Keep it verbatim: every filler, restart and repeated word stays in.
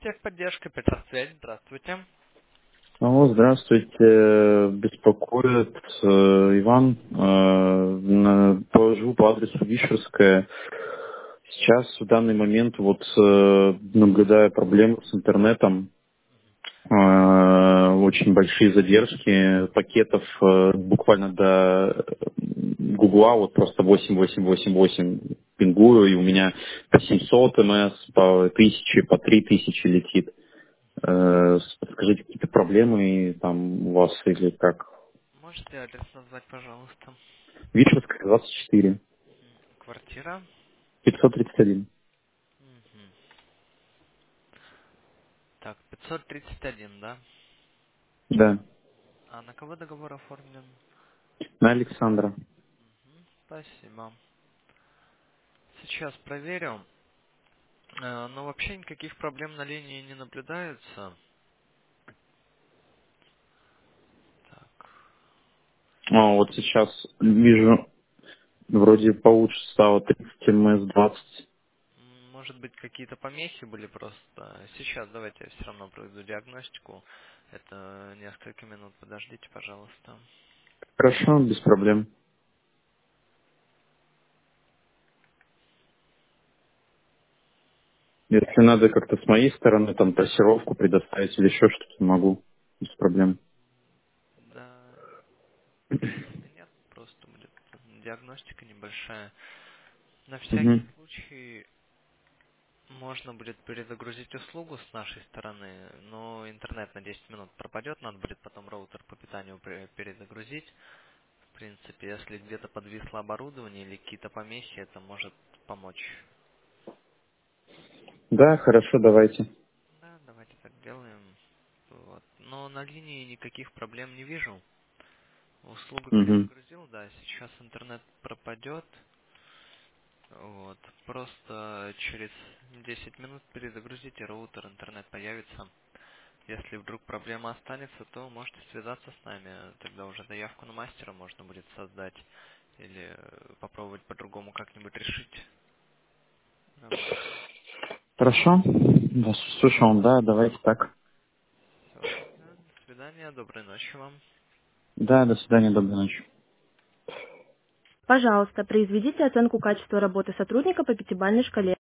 Техподдержка, Петросвязь, здравствуйте. Алло, здравствуйте. Беспокоит э, Иван. Э, на- по- живу по адресу Вишерская. Сейчас, в данный момент, вот э, наблюдаю проблемы с интернетом. Э, очень большие задержки пакетов э, буквально до Гугла, вот просто восемь восемь восемь восемь пингую, и у меня по семьсот МС, по тысяче, по три тысячи летит. Э, Скажите, какие-то проблемы там у вас или как? Можете адрес назвать, пожалуйста? Вишерская, двадцать четыре, Квартира. пятьсот тридцать один. Мгм. Так, пятьсот тридцать один, да? Да, А на кого договор оформлен? на Александра. Мгм, спасибо. Сейчас проверю. Э, Но вообще никаких проблем на линии не наблюдается. Так. А, вот сейчас вижу, вроде получше стало тридцать МС двадцать. М, Может быть, какие-то помехи были просто. Сейчас давайте я все равно проведу диагностику. Это несколько минут. Подождите, пожалуйста. Хорошо, без проблем. Если надо как-то с моей стороны там трассировку предоставить или еще что-то, могу. Без проблем. Да, наверное, нет. Просто будет диагностика небольшая. На всякий Мгм. случай можно будет перезагрузить услугу с нашей стороны, но интернет на десять минут пропадет, надо будет потом роутер по питанию пре- перезагрузить. В принципе, если где-то подвисло оборудование или какие-то помехи, это может помочь. Да, хорошо, давайте. Да, давайте так делаем. Вот. Но на линии никаких проблем не вижу. Услугу Мгм. перезагрузил, да, сейчас интернет пропадет. Вот. Просто через десять минут перезагрузите роутер, интернет появится. Если вдруг проблема останется, то можете связаться с нами. Тогда уже заявку на мастера можно будет создать или э, попробовать по-другому как-нибудь решить. Вот. Хорошо. Да, слушал, да, давайте так. Все тогда. До свидания. Доброй ночи вам. Да, до свидания, доброй ночи. Пожалуйста, произведите оценку качества работы сотрудника по пятибалльной шкале.